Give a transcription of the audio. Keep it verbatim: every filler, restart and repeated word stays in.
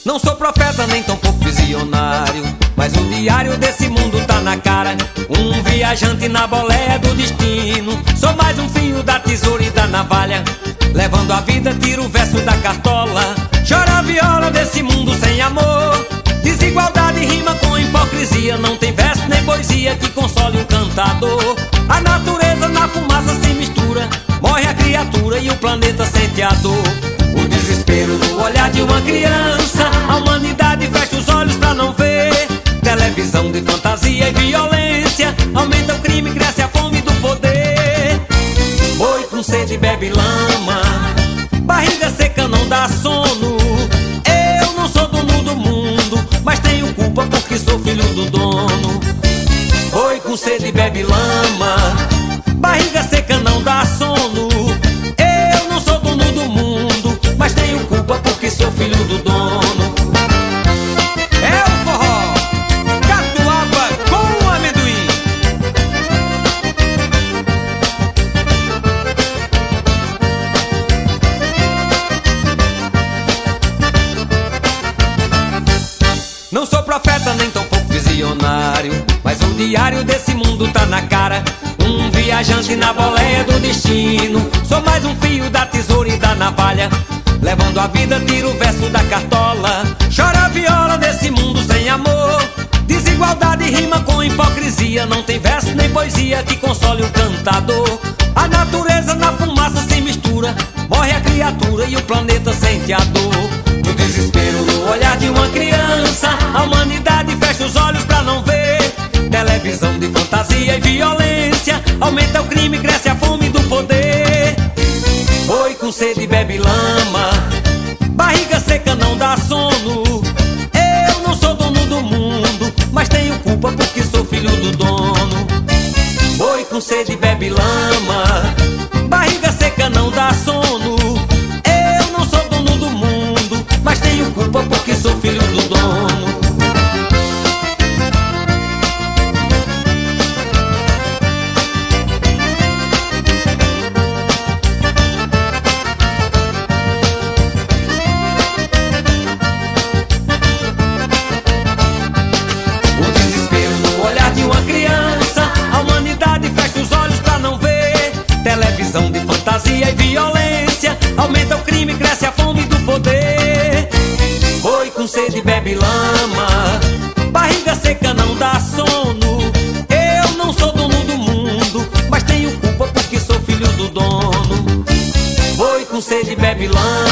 Não sou profeta nem tão pouco visionário, mas o diário desse mundo tá na cara. Um viajante na boleia do destino. Sou mais um fio da tesoura e da navalha, levando a vida, tiro o verso da cartola. Chora a viola desse mundo sem amor. Desigualdade rima com hipocrisia. Não tem verso nem poesia que console o cantador. A natureza na fumaça se mistura. Morre a criatura e o planeta sente a dor. O desespero no olhar de uma criança. A humanidade fecha os olhos pra não ver. Televisão de fantasia e violência. Aumenta o crime, cresce a fome do poder. Boi com sede bebe lama. Barriga seca não dá sono. Eu não sou dono do mundo, mas tenho culpa porque sou filho do dono. Boi com sede bebe lama. Barriga seca não dá sono. Eu não sou dono do mundo, mas tenho culpa porque sou filho do dono. É o forró, catuaba com amendoim. Não sou profeta nem tão pouco visionário, mas o diário desse mundo tá na cara. Um viajante na boleia do destino. Sou mais um fio da tesoura e da navalha, levando a vida, tiro o verso da cartola. Chora a viola desse mundo sem amor. Desigualdade rima com hipocrisia. Não tem verso nem poesia que console o cantador. A natureza na fumaça se mistura. Morre a criatura e o planeta sente a dor. O desespero no olhar de uma criança. A humanidade fecha os olhos pra não ver. Televisão de fantasia e violência. Aumenta o crime, cresce a fome do poder. Boi com sede bebe lama. Barriga seca não dá sono. Eu não sou dono do mundo, mas tenho culpa porque sou filho do dono. Boi com sede bebe lama. Barriga seca não dá sono. Eu não sou dono do mundo, mas tenho culpa porque sou filho do dono. Televisão de fantasia e violência. Aumenta o crime, cresce a fome do poder. Boi com sede bebe lama. Barriga seca não dá sono. Eu não sou dono do mundo, mas tenho culpa porque sou filho do dono. Boi com sede bebe lama.